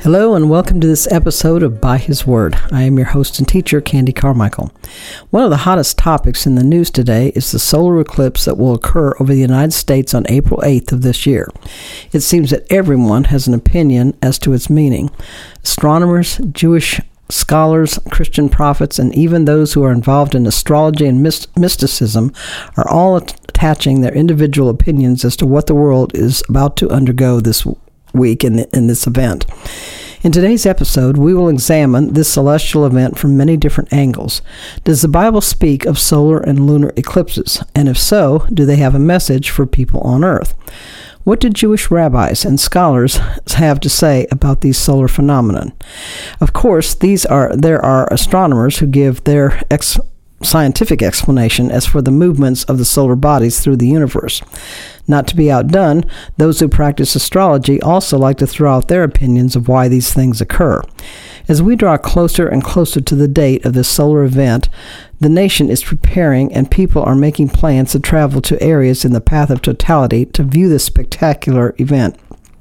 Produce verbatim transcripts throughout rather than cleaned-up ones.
Hello and welcome to this episode of By His Word. I am your host and teacher, Candy Carmichael. One of the hottest topics in the news today is the solar eclipse that will occur over the United States on April eighth of this year. It seems that everyone has an opinion as to its meaning. Astronomers, Jewish scholars, Christian prophets, and even those who are involved in astrology and myst- mysticism are all attaching their individual opinions as to what the world is about to undergo this week in, the, in this event. In today's episode, we will examine this celestial event from many different angles. Does the Bible speak of solar and lunar eclipses? And if so, do they have a message for people on Earth? What do Jewish rabbis and scholars have to say about these solar phenomena? Of course, these are there are astronomers who give their ex- scientific explanation as for the movements of the solar bodies through the universe. Not to be outdone, those who practice astrology also like to throw out their opinions of why these things occur. As we draw closer and closer to the date of this solar event, the nation is preparing and people are making plans to travel to areas in the path of totality to view this spectacular event.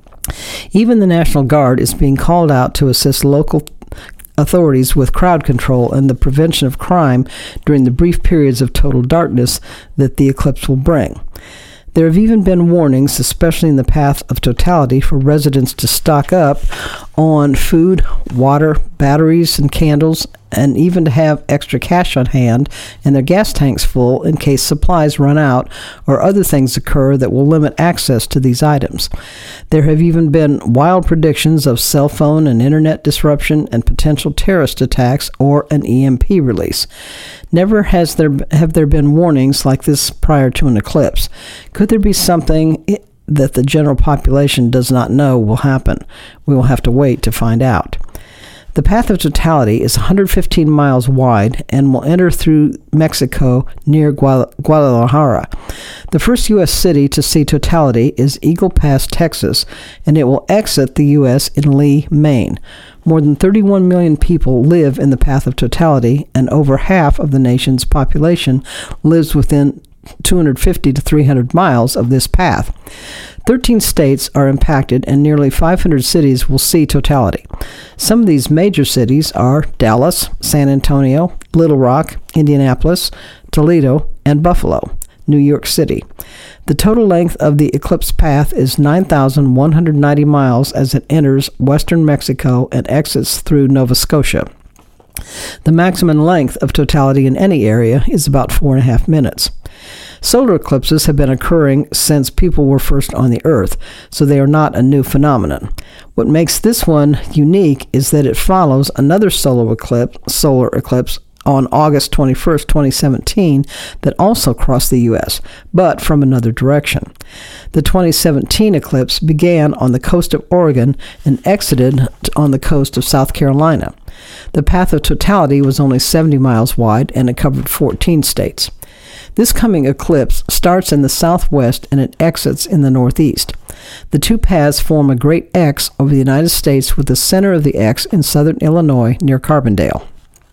Even the National Guard is being called out to assist local authorities with crowd control and the prevention of crime during the brief periods of total darkness that the eclipse will bring. There have even been warnings, especially in the path of totality, for residents to stock up on food, water, batteries, and candles, and even to have extra cash on hand and their gas tanks full in case supplies run out or other things occur that will limit access to these items. There have even been wild predictions of cell phone and internet disruption and potential terrorist attacks or an E M P release. Never has there have there been warnings like this prior to an eclipse. Could there be something that the general population does not know will happen? We will have to wait to find out. The path of totality is one hundred fifteen miles wide and will enter through Mexico near Guadalajara. The first U S city to see totality is Eagle Pass, Texas, and it will exit the U S in Lee, Maine. More than thirty-one million people live in the path of totality, and over half of the nation's population lives within two hundred fifty to three hundred miles of this path. thirteen states are impacted, and nearly five hundred cities will see totality. Some of these major cities are Dallas, San Antonio, Little Rock, Indianapolis, Toledo, and Buffalo, New York City. The total length of the eclipse path is nine thousand one hundred ninety miles as it enters western Mexico and exits through Nova Scotia. The maximum length of totality in any area is about four and a half minutes. Solar eclipses have been occurring since people were first on the Earth, so they are not a new phenomenon. What makes this one unique is that it follows another solar eclipse, solar eclipse on August twenty-first, twenty seventeen, that also crossed the U S, but from another direction. The twenty seventeen eclipse began on the coast of Oregon and exited on the coast of South Carolina. The path of totality was only seventy miles wide and it covered fourteen states. This coming eclipse starts in the southwest and it exits in the northeast. The two paths form a great X over the United States with the center of the X in southern Illinois near Carbondale.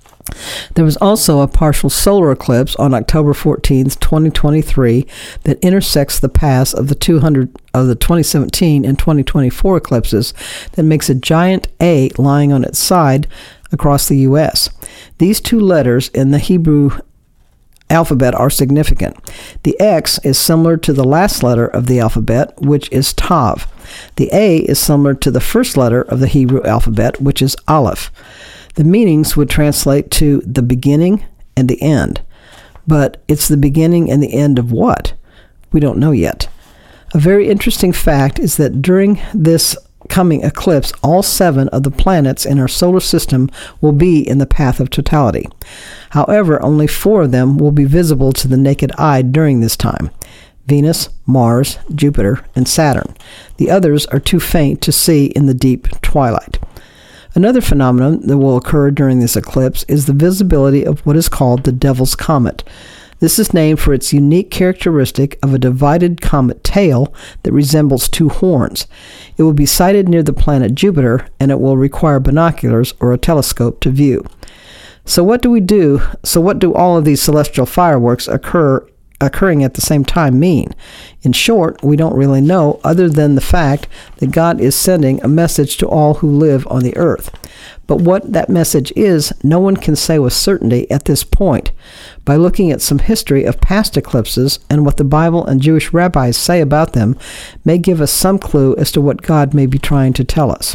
There was also a partial solar eclipse on October fourteenth, twenty twenty-three that intersects the paths of the two hundred of the twenty seventeen and twenty twenty-four eclipses that makes a giant A lying on its side across the U S. These two letters in the Hebrew alphabet are significant. The X is similar to the last letter of the alphabet, which is Tav. The A is similar to the first letter of the Hebrew alphabet, which is Aleph. The meanings would translate to the beginning and the end. But it's the beginning and the end of what? We don't know yet. A very interesting fact is that during this coming eclipse, all seven of the planets in our solar system will be in the path of totality. However, only four of them will be visible to the naked eye during this time: Venus, Mars, Jupiter, and Saturn. The others are too faint to see in the deep twilight. Another phenomenon that will occur during this eclipse is the visibility of what is called the Devil's Comet. This is named for its unique characteristic of a divided comet tail that resembles two horns. It will be sighted near the planet Jupiter, and it will require binoculars or a telescope to view. So what do we do? So what do all of these celestial fireworks occur occurring at the same time mean? In short, we don't really know, other than the fact that God is sending a message to all who live on the earth. But what that message is, no one can say with certainty at this point. By looking at some history of past eclipses and what the Bible and Jewish rabbis say about them may give us some clue as to what God may be trying to tell us.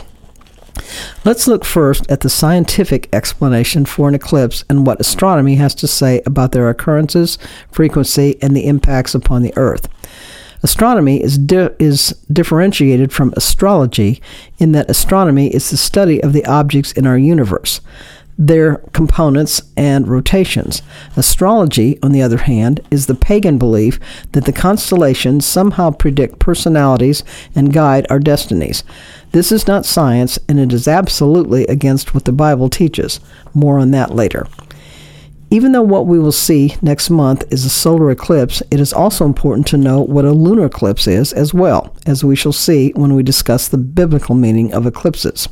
Let's look first at the scientific explanation for an eclipse and what astronomy has to say about their occurrences, frequency, and the impacts upon the earth. Astronomy is di- is differentiated from astrology in that astronomy is the study of the objects in our universe, their components and rotations. Astrology, on the other hand, is the pagan belief that the constellations somehow predict personalities and guide our destinies. This is not science, and it is absolutely against what the Bible teaches. More on that later. Even though what we will see next month is a solar eclipse, it is also important to know what a lunar eclipse is as well, as we shall see when we discuss the biblical meaning of eclipses.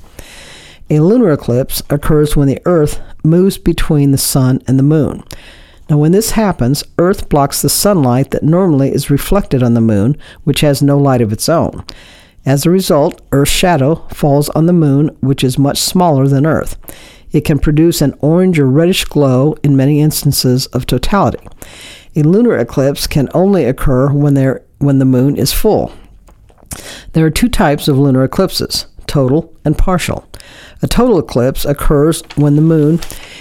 A lunar eclipse occurs when the Earth moves between the sun and the moon. Now, when this happens, Earth blocks the sunlight that normally is reflected on the moon, which has no light of its own. As a result, Earth's shadow falls on the moon, which is much smaller than Earth. It can produce an orange or reddish glow in many instances of totality. A lunar eclipse can only occur when, there, when the moon is full. There are two types of lunar eclipses, total and partial. A total eclipse occurs when the moon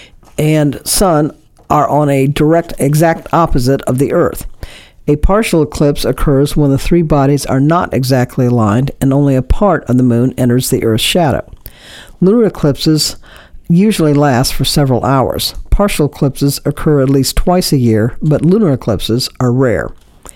and sun are on a direct exact opposite of the Earth. A partial eclipse occurs when the three bodies are not exactly aligned and only a part of the moon enters the Earth's shadow. Lunar eclipses usually last for several hours. Partial eclipses occur at least twice a year, but lunar eclipses are rare.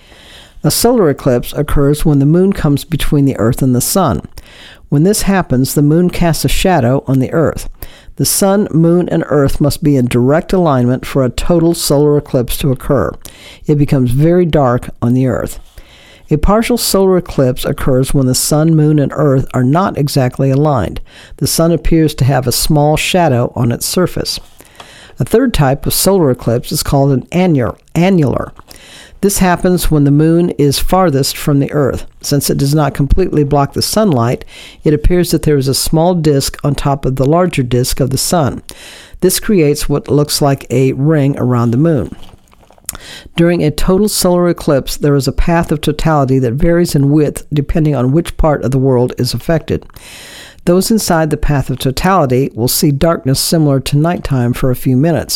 A solar eclipse occurs when the moon comes between the Earth and the sun. When this happens, the moon casts a shadow on the Earth. The sun, moon, and Earth must be in direct alignment for a total solar eclipse to occur. It becomes very dark on the Earth. A partial solar eclipse occurs when the sun, moon, and Earth are not exactly aligned. The sun appears to have a small shadow on its surface. A third type of solar eclipse is called an annular. annular. This happens when the moon is farthest from the Earth. Since it does not completely block the sunlight, it appears that there is a small disk on top of the larger disk of the sun. This creates what looks like a ring around the moon. During a total solar eclipse, there is a path of totality that varies in width depending on which part of the world is affected. Those inside the path of totality will see darkness similar to nighttime for a few minutes.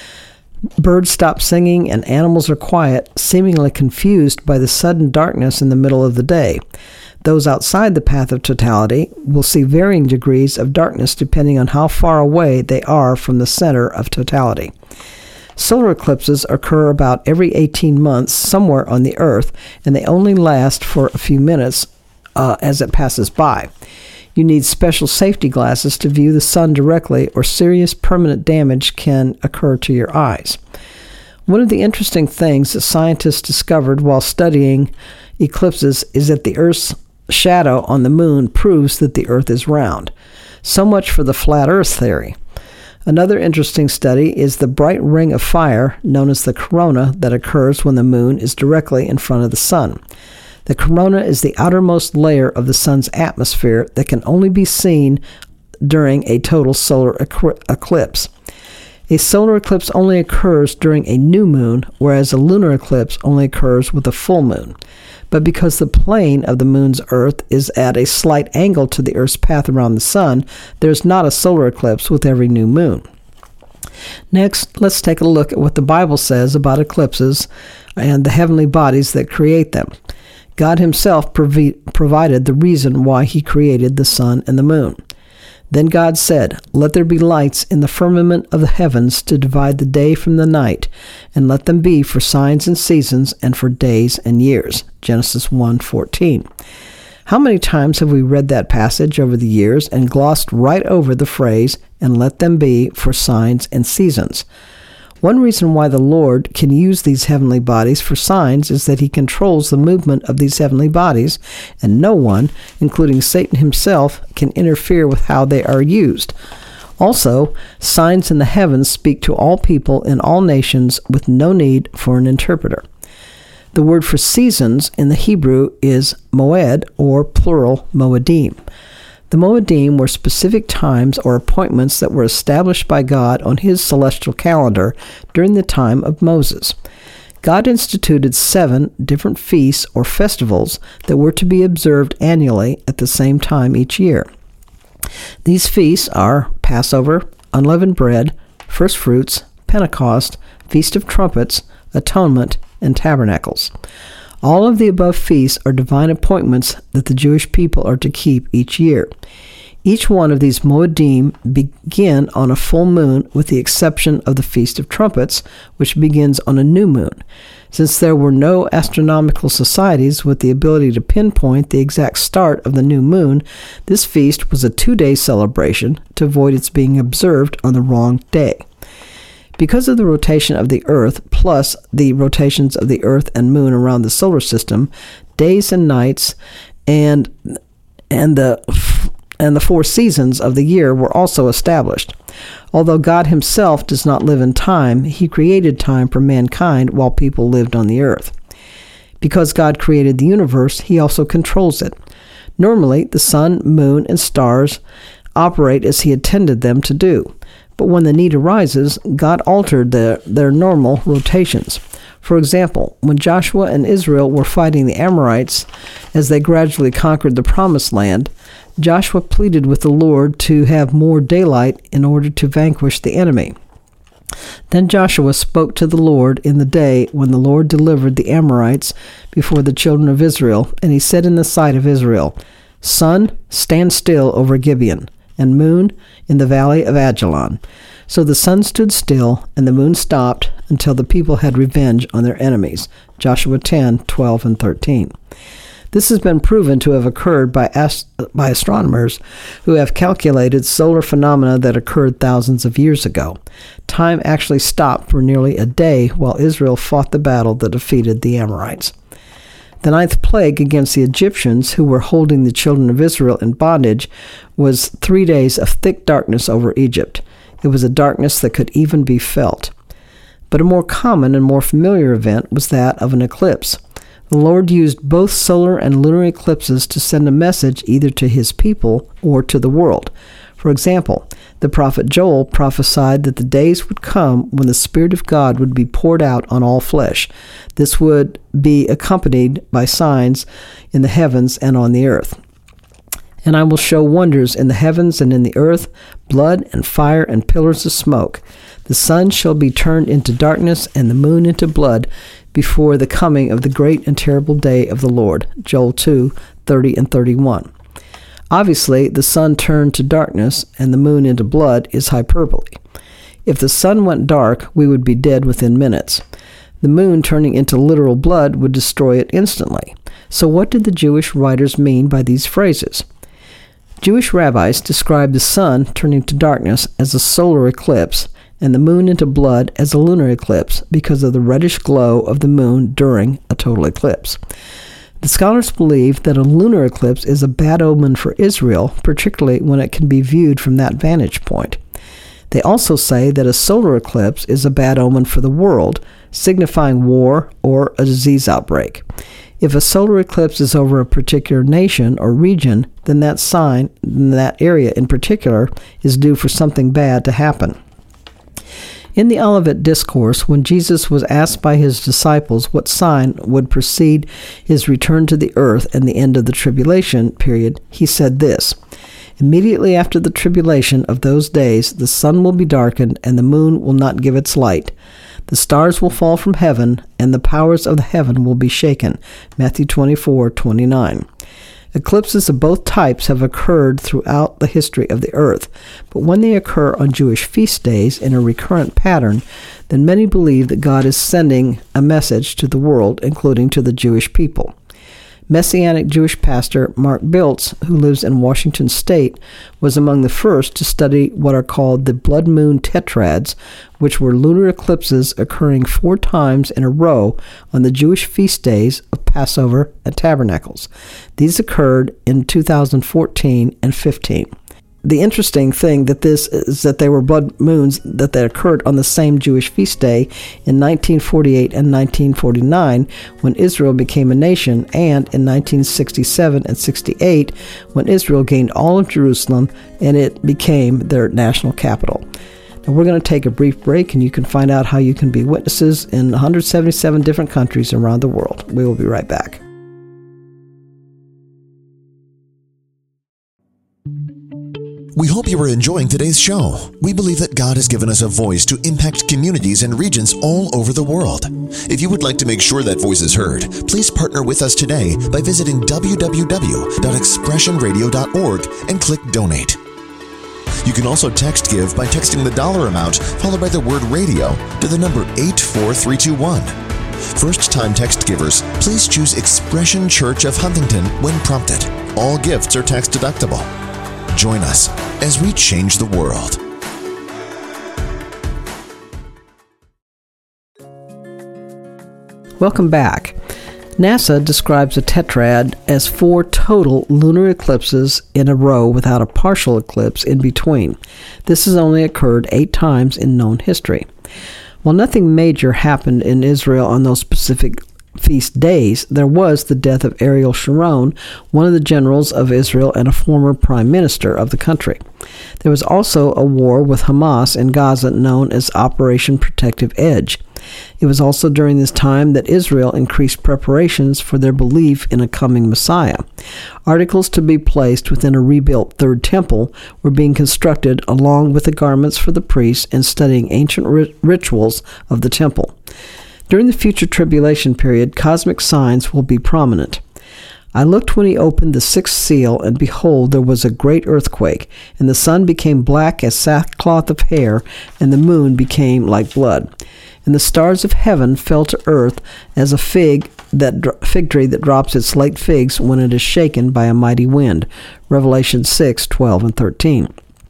Birds stop singing and animals are quiet, seemingly confused by the sudden darkness in the middle of the day. Those outside the path of totality will see varying degrees of darkness depending on how far away they are from the center of totality. Solar eclipses occur about every eighteen months somewhere on the Earth, and they only last for a few minutes uh, as it passes by. You need special safety glasses to view the sun directly, or serious permanent damage can occur to your eyes. One of the interesting things that scientists discovered while studying eclipses is that the Earth's shadow on the moon proves that the Earth is round. So much for the flat Earth theory. Another interesting study is the bright ring of fire, known as the corona, that occurs when the moon is directly in front of the sun. The corona is the outermost layer of the sun's atmosphere that can only be seen during a total solar eclipse. A solar eclipse only occurs during a new moon, whereas a lunar eclipse only occurs with a full moon. But because the plane of the moon's Earth is at a slight angle to the Earth's path around the sun, there's not a solar eclipse with every new moon. Next, let's take a look at what the Bible says about eclipses and the heavenly bodies that create them. God himself provi- provided the reason why he created the sun and the moon. Then God said, "Let there be lights in the firmament of the heavens to divide the day from the night, and let them be for signs and seasons and for days and years." Genesis one fourteen. How many times have we read that passage over the years and glossed right over the phrase, "and let them be for signs and seasons"? One reason why the Lord can use these heavenly bodies for signs is that he controls the movement of these heavenly bodies, and no one, including Satan himself, can interfere with how they are used. Also, signs in the heavens speak to all people in all nations with no need for an interpreter. The word for seasons in the Hebrew is moed, or plural moedim. The moedim were specific times or appointments that were established by God on his celestial calendar during the time of Moses. God instituted seven different feasts or festivals that were to be observed annually at the same time each year. These feasts are Passover, unleavened bread, first fruits, Pentecost, Feast of Trumpets, Atonement, and Tabernacles. All of the above feasts are divine appointments that the Jewish people are to keep each year. Each one of these Moedim begin on a full moon, with the exception of the Feast of Trumpets, which begins on a new moon. Since there were no astronomical societies with the ability to pinpoint the exact start of the new moon, this feast was a two-day celebration to avoid its being observed on the wrong day. Because of the rotation of the Earth, plus the rotations of the Earth and Moon around the solar system, days and nights, and and the and the four seasons of the year were also established. Although God himself does not live in time, he created time for mankind while people lived on the earth. Because God created the universe, he also controls it. Normally, the sun, moon, and stars operate as he intended them to do. But when the need arises, God altered their, their normal rotations. For example, when Joshua and Israel were fighting the Amorites as they gradually conquered the Promised Land, Joshua pleaded with the Lord to have more daylight in order to vanquish the enemy. Then Joshua spoke to the Lord in the day when the Lord delivered the Amorites before the children of Israel, and he said in the sight of Israel, "Sun, stand still over Gibeon, and moon in the valley of Ajalon." So the sun stood still, and the moon stopped until the people had revenge on their enemies. Joshua ten, twelve, and thirteen. This has been proven to have occurred by, ast- by astronomers who have calculated solar phenomena that occurred thousands of years ago. Time actually stopped for nearly a day while Israel fought the battle that defeated the Amorites. The ninth plague against the Egyptians, who were holding the children of Israel in bondage, was three days of thick darkness over Egypt. It was a darkness that could even be felt. But a more common and more familiar event was that of an eclipse. The Lord used both solar and lunar eclipses to send a message either to his people or to the world. For example, the prophet Joel prophesied that the days would come when the Spirit of God would be poured out on all flesh. This would be accompanied by signs in the heavens and on the earth. "And I will show wonders in the heavens and in the earth, blood and fire and pillars of smoke. The sun shall be turned into darkness and the moon into blood before the coming of the great and terrible day of the Lord." Joel two, thirty and thirty-one. Obviously, the sun turned to darkness and the moon into blood is hyperbole. If the sun went dark, we would be dead within minutes. The moon turning into literal blood would destroy it instantly. So what did the Jewish writers mean by these phrases? Jewish rabbis described the sun turning to darkness as a solar eclipse and the moon into blood as a lunar eclipse because of the reddish glow of the moon during a total eclipse. The scholars believe that a lunar eclipse is a bad omen for Israel, particularly when it can be viewed from that vantage point. They also say that a solar eclipse is a bad omen for the world, signifying war or a disease outbreak. If a solar eclipse is over a particular nation or region, then that sign, that area in particular, is due for something bad to happen. In the Olivet Discourse, when Jesus was asked by his disciples what sign would precede his return to the earth and the end of the tribulation period, he said this: "Immediately after the tribulation of those days, the sun will be darkened, and the moon will not give its light. The stars will fall from heaven, and the powers of the heaven will be shaken." Matthew twenty-four, twenty-nine. Eclipses of both types have occurred throughout the history of the earth, but when they occur on Jewish feast days in a recurrent pattern, then many believe that God is sending a message to the world, including to the Jewish people. Messianic Jewish pastor Mark Biltz, who lives in Washington State, was among the first to study what are called the blood moon tetrads, which were lunar eclipses occurring four times in a row on the Jewish feast days of Passover and Tabernacles. These occurred in two thousand fourteen and fifteen. the interesting thing that this is that they were blood moons that they occurred on the same Jewish feast day in nineteen forty-eight and nineteen forty-nine when Israel became a nation, and in nineteen sixty-seven and sixty-eight when Israel gained all of Jerusalem and it became their national capital. Now we're going to take a brief break, and you can find out how you can be witnesses in one hundred seventy-seven different countries around the world. We will be right back. We hope you are enjoying today's show. We believe that God has given us a voice to impact communities and regions all over the world. If you would like to make sure that voice is heard, please partner with us today by visiting w w w dot expression radio dot org and click Donate. You can also text give by texting the dollar amount followed by the word radio to the number eight four three two one. First-time text givers, please choose Expression Church of Huntington when prompted. All gifts are tax deductible. Join us as we change the world. Welcome back. NASA describes a tetrad as four total lunar eclipses in a row without a partial eclipse in between. This has only occurred eight times in known history. While nothing major happened in Israel on those specific feast days, there was the death of Ariel Sharon, one of the generals of Israel and a former prime minister of the country. There was also a war with Hamas in Gaza known as Operation Protective Edge. It was also during this time that Israel increased preparations for their belief in a coming Messiah. Articles to be placed within a rebuilt third temple were being constructed along with the garments for the priests and studying ancient rit- rituals of the temple. During the future tribulation period, cosmic signs will be prominent. I looked when he opened the sixth seal, and behold, there was a great earthquake, and the sun became black as sackcloth of hair, and the moon became like blood. And the stars of heaven fell to earth as a fig that fig tree that drops its late figs when it is shaken by a mighty wind. Revelation six, twelve, and thirteen.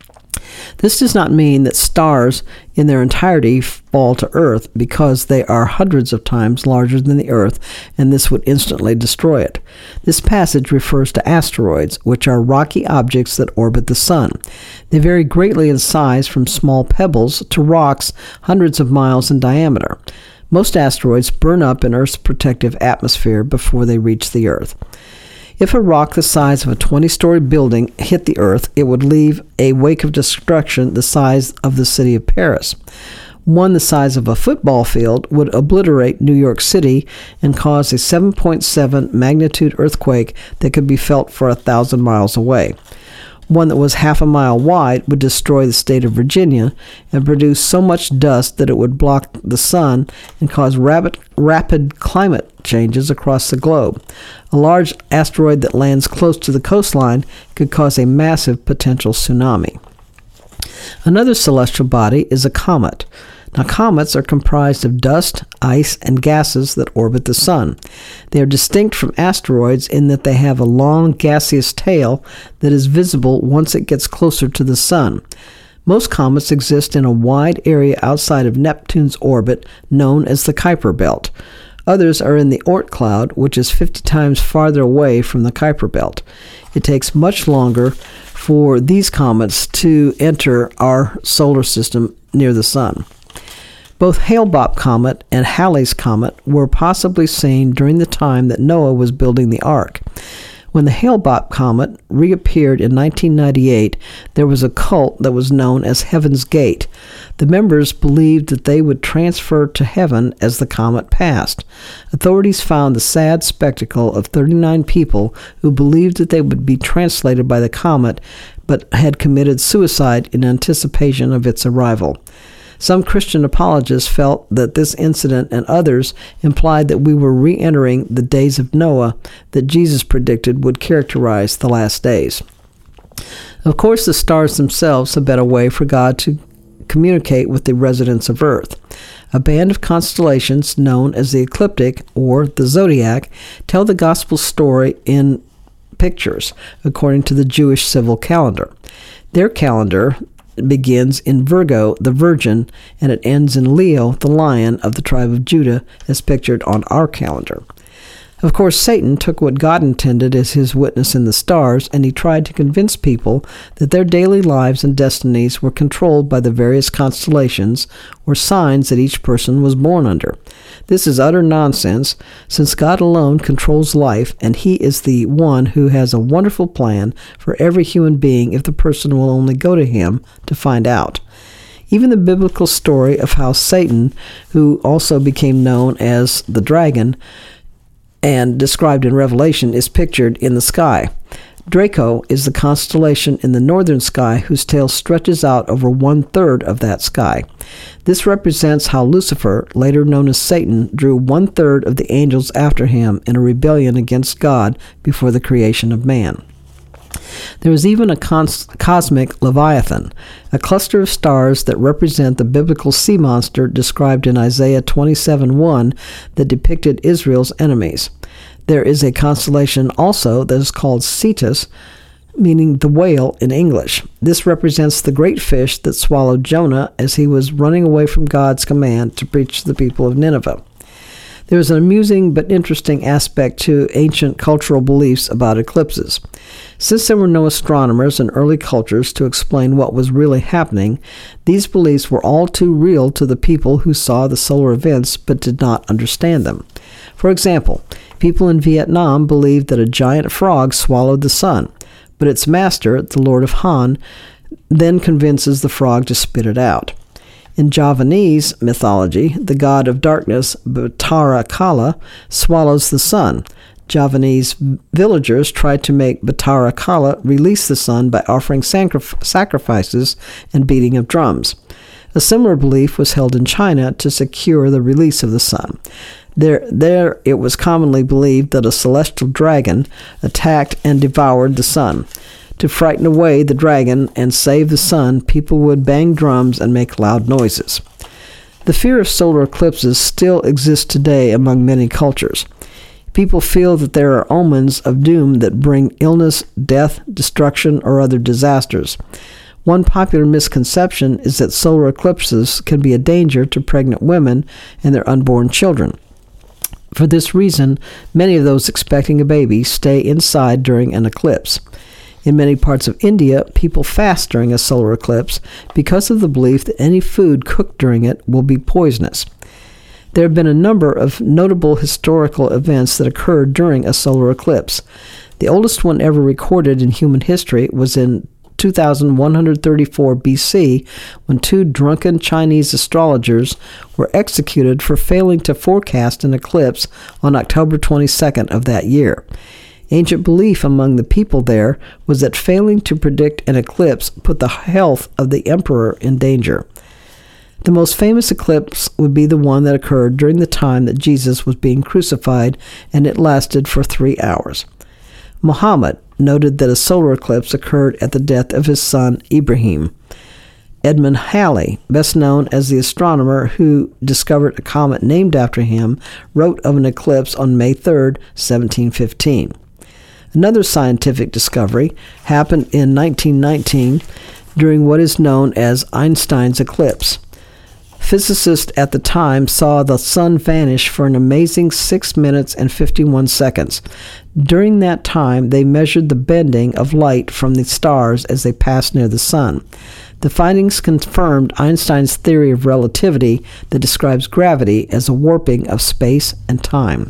This does not mean that stars in their entirety fall to Earth, because they are hundreds of times larger than the Earth, and this would instantly destroy it. This passage refers to asteroids, which are rocky objects that orbit the Sun. They vary greatly in size, from small pebbles to rocks hundreds of miles in diameter. Most asteroids burn up in Earth's protective atmosphere before they reach the Earth. If a rock the size of a twenty-story building hit the Earth, it would leave a wake of destruction the size of the city of Paris. One the size of a football field would obliterate New York City and cause a seven point seven magnitude earthquake that could be felt for a thousand miles away. One that was half a mile wide would destroy the state of Virginia and produce so much dust that it would block the sun and cause rapid, rapid climate changes across the globe. A large asteroid that lands close to the coastline could cause a massive potential tsunami. Another celestial body is a comet. Now, comets are comprised of dust, ice, and gases that orbit the sun. They are distinct from asteroids in that they have a long gaseous tail that is visible once it gets closer to the sun. Most comets exist in a wide area outside of Neptune's orbit, known as the Kuiper Belt. Others are in the Oort cloud, which is fifty times farther away from the Kuiper Belt. It takes much longer for these comets to enter our solar system near the sun. Both Hale-Bopp comet and Halley's comet were possibly seen during the time that Noah was building the ark. When the Hale-Bopp comet reappeared in nineteen ninety-eight, there was a cult that was known as Heaven's Gate. The members believed that they would transfer to heaven as the comet passed. Authorities found the sad spectacle of thirty-nine people who believed that they would be translated by the comet, but had committed suicide in anticipation of its arrival. Some Christian apologists felt that this incident and others implied that we were re-entering the days of Noah that Jesus predicted would characterize the last days. Of course, the stars themselves have been a way for God to communicate with the residents of Earth. A band of constellations known as the ecliptic or the zodiac tell the gospel story in pictures, according to the Jewish civil calendar. Their calendar begins in Virgo, the Virgin, and it ends in Leo, the Lion of the tribe of Judah, as pictured on our calendar. Of course, Satan took what God intended as his witness in the stars, and he tried to convince people that their daily lives and destinies were controlled by the various constellations or signs that each person was born under. This is utter nonsense, since God alone controls life, and he is the one who has a wonderful plan for every human being if the person will only go to him to find out. Even the biblical story of how Satan, who also became known as the dragon, and described in Revelation, is pictured in the sky. Draco is the constellation in the northern sky whose tail stretches out over one-third of that sky. This represents how Lucifer, later known as Satan, drew one-third of the angels after him in a rebellion against God before the creation of man. There is even a cons- cosmic Leviathan, a cluster of stars that represent the biblical sea monster described in Isaiah twenty-seven one that depicted Israel's enemies. There is a constellation also that is called Cetus, meaning the whale in English. This represents the great fish that swallowed Jonah as he was running away from God's command to preach to the people of Nineveh. There is an amusing but interesting aspect to ancient cultural beliefs about eclipses. Since there were no astronomers in early cultures to explain what was really happening, these beliefs were all too real to the people who saw the solar events but did not understand them. For example, people in Vietnam believed that a giant frog swallowed the sun, but its master, the Lord of Han, then convinces the frog to spit it out. In Javanese mythology, the god of darkness, Batara Kala, swallows the sun. Javanese villagers tried to make Batara Kala release the sun by offering sacrif- sacrifices and beating of drums. A similar belief was held in China to secure the release of the sun. There, there it was commonly believed that a celestial dragon attacked and devoured the sun. To frighten away the dragon and save the sun, people would bang drums and make loud noises. The fear of solar eclipses still exists today among many cultures. People feel that there are omens of doom that bring illness, death, destruction, or other disasters. One popular misconception is that solar eclipses can be a danger to pregnant women and their unborn children. For this reason, many of those expecting a baby stay inside during an eclipse. In many parts of India, people fast during a solar eclipse because of the belief that any food cooked during it will be poisonous. There have been a number of notable historical events that occurred during a solar eclipse. The oldest one ever recorded in human history was in two thousand one hundred thirty-four B C, when two drunken Chinese astrologers were executed for failing to forecast an eclipse on October twenty-second of that year. Ancient belief among the people there was that failing to predict an eclipse put the health of the emperor in danger. The most famous eclipse would be the one that occurred during the time that Jesus was being crucified, and it lasted for three hours. Muhammad noted that a solar eclipse occurred at the death of his son Ibrahim. Edmund Halley, best known as the astronomer who discovered a comet named after him, wrote of an eclipse on May third, seventeen fifteen. Another scientific discovery happened in nineteen nineteen during what is known as Einstein's eclipse. Physicists at the time saw the sun vanish for an amazing six minutes and fifty-one seconds. During that time, they measured the bending of light from the stars as they passed near the sun. The findings confirmed Einstein's theory of relativity that describes gravity as a warping of space and time.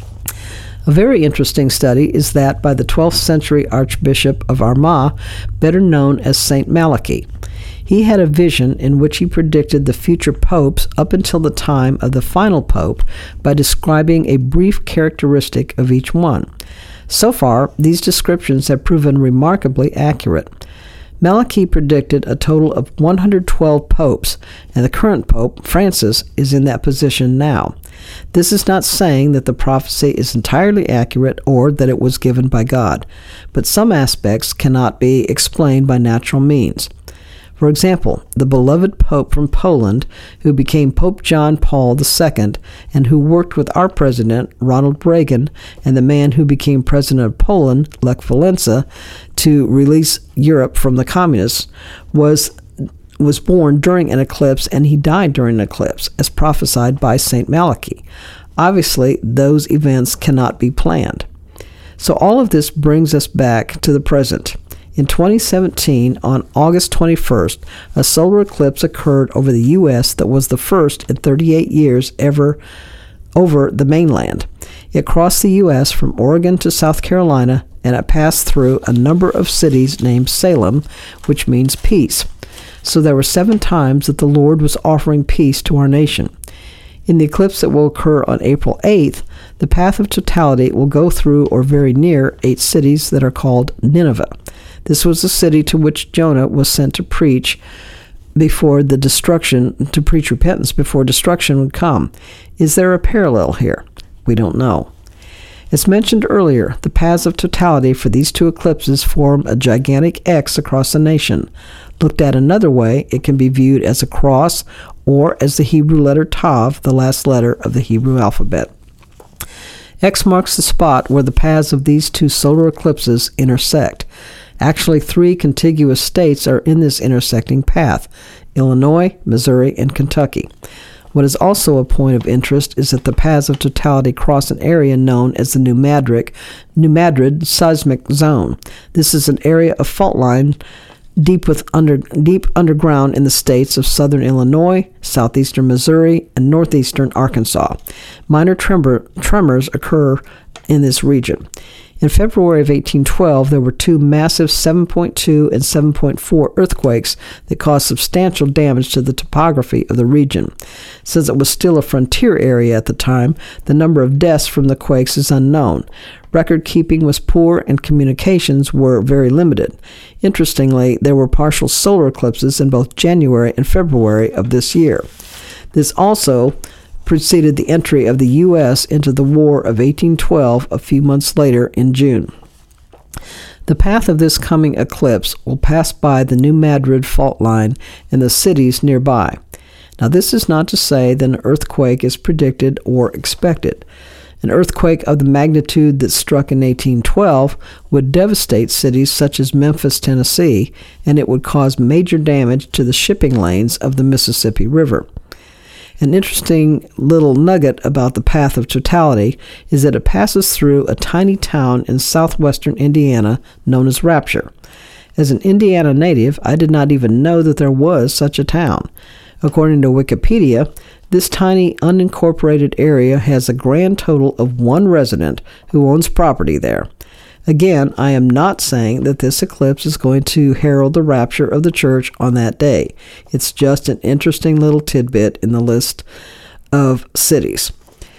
A very interesting study is that by the twelfth century Archbishop of Armagh, better known as Saint Malachy. He had a vision in which he predicted the future popes up until the time of the final pope by describing a brief characteristic of each one. So far, these descriptions have proven remarkably accurate. Malachy predicted a total of one hundred twelve popes, and the current pope, Francis, is in that position now. This is not saying that the prophecy is entirely accurate or that it was given by God, but some aspects cannot be explained by natural means. For example, the beloved Pope from Poland, who became Pope John Paul the Second, and who worked with our president, Ronald Reagan, and the man who became president of Poland, Lech Walesa, to release Europe from the communists, was was born during an eclipse, and he died during an eclipse, as prophesied by Saint Malachy. Obviously, those events cannot be planned. So all of this brings us back to the present. In twenty seventeen, on August twenty-first, a solar eclipse occurred over the U S that was the first in thirty-eight years ever over the mainland. It crossed the U S from Oregon to South Carolina, and it passed through a number of cities named Salem, which means peace. So there were seven times that the Lord was offering peace to our nation. In the eclipse that will occur on April eighth, the path of totality will go through or very near eight cities that are called Nineveh. This was the city to which Jonah was sent to preach before the destruction, to preach repentance before destruction would come. Is there a parallel here? We don't know. As mentioned earlier, the paths of totality for these two eclipses form a gigantic X across the nation. Looked at another way, it can be viewed as a cross or as the Hebrew letter Tav, the last letter of the Hebrew alphabet. X marks the spot where the paths of these two solar eclipses intersect. Actually, three contiguous states are in this intersecting path: Illinois, Missouri, and Kentucky. What is also a point of interest is that the paths of totality cross an area known as the New Madrid, New Madrid seismic zone. This is an area of fault line deep with under deep underground in the states of southern Illinois, southeastern Missouri, and northeastern Arkansas. Minor tremor, tremors occur in this region. In February of eighteen twelve, there were two massive seven point two and seven point four earthquakes that caused substantial damage to the topography of the region. Since it was still a frontier area at the time, the number of deaths from the quakes is unknown. Record keeping was poor and communications were very limited. Interestingly, there were partial solar eclipses in both January and February of this year. This also preceded the entry of the U S into the War of eighteen twelve a few months later in June. The path of this coming eclipse will pass by the New Madrid fault line and the cities nearby. Now, this is not to say that an earthquake is predicted or expected. An earthquake of the magnitude that struck in eighteen twelve would devastate cities such as Memphis, Tennessee, and it would cause major damage to the shipping lanes of the Mississippi River. An interesting little nugget about the path of totality is that it passes through a tiny town in southwestern Indiana known as Rapture. As an Indiana native, I did not even know that there was such a town. According to Wikipedia, this tiny unincorporated area has a grand total of one resident who owns property there. Again, I am not saying that this eclipse is going to herald the rapture of the church on that day. It's just an interesting little tidbit in the list of cities.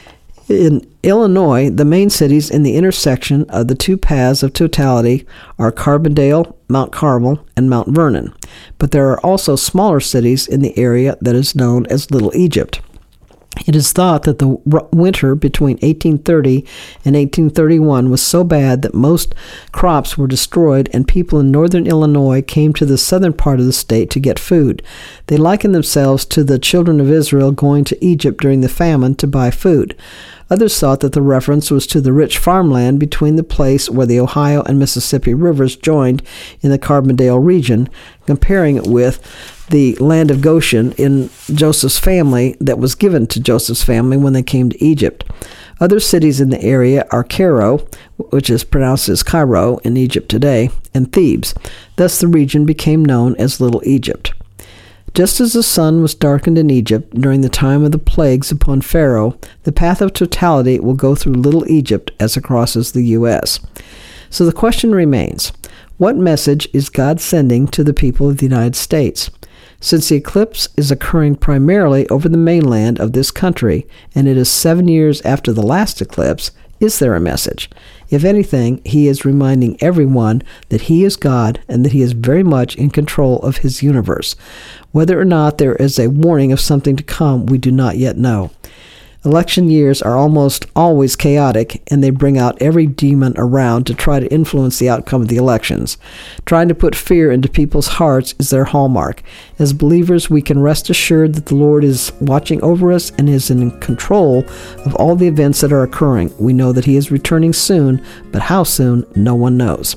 In Illinois, the main cities in the intersection of the two paths of totality are Carbondale, Mount Carmel, and Mount Vernon. But there are also smaller cities in the area that is known as Little Egypt. It is thought that the winter between eighteen thirty and eighteen thirty-one was so bad that most crops were destroyed and people in northern Illinois came to the southern part of the state to get food. They likened themselves to the children of Israel going to Egypt during the famine to buy food. Others thought that the reference was to the rich farmland between the place where the Ohio and Mississippi rivers joined in the Carbondale region, comparing it with the land of Goshen in Joseph's family that was given to Joseph's family when they came to Egypt. Other cities in the area are Cairo, which is pronounced as Cairo in Egypt today, and Thebes. Thus the region became known as Little Egypt. Just as the sun was darkened in Egypt during the time of the plagues upon Pharaoh, the path of totality will go through Little Egypt as it crosses the U S. So the question remains, what message is God sending to the people of the United States? Since the eclipse is occurring primarily over the mainland of this country, and it is seven years after the last eclipse, is there a message? If anything, he is reminding everyone that he is God and that he is very much in control of his universe. Whether or not there is a warning of something to come, we do not yet know. Election years are almost always chaotic, and they bring out every demon around to try to influence the outcome of the elections. Trying to put fear into people's hearts is their hallmark. As believers, we can rest assured that the Lord is watching over us and is in control of all the events that are occurring. We know that he is returning soon, but how soon, no one knows.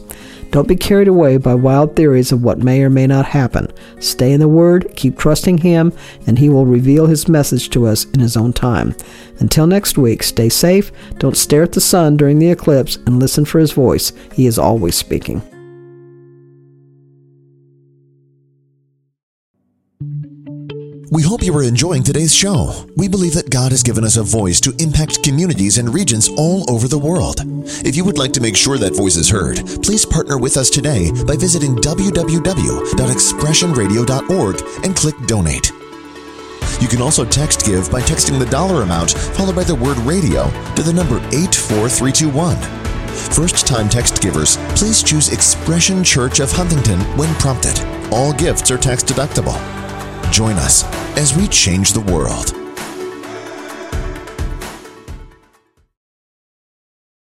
Don't be carried away by wild theories of what may or may not happen. Stay in the Word, keep trusting Him, and He will reveal His message to us in His own time. Until next week, stay safe, don't stare at the sun during the eclipse, and listen for His voice. He is always speaking. We hope you are enjoying today's show. We believe that God has given us a voice to impact communities and regions all over the world. If you would like to make sure that voice is heard, please partner with us today by visiting w w w dot expression radio dot org and click Donate. You can also text give by texting the dollar amount followed by the word radio to the number eight four three two one. First-time text givers, please choose Expression Church of Huntington when prompted. All gifts are tax deductible. Join us as we change the world.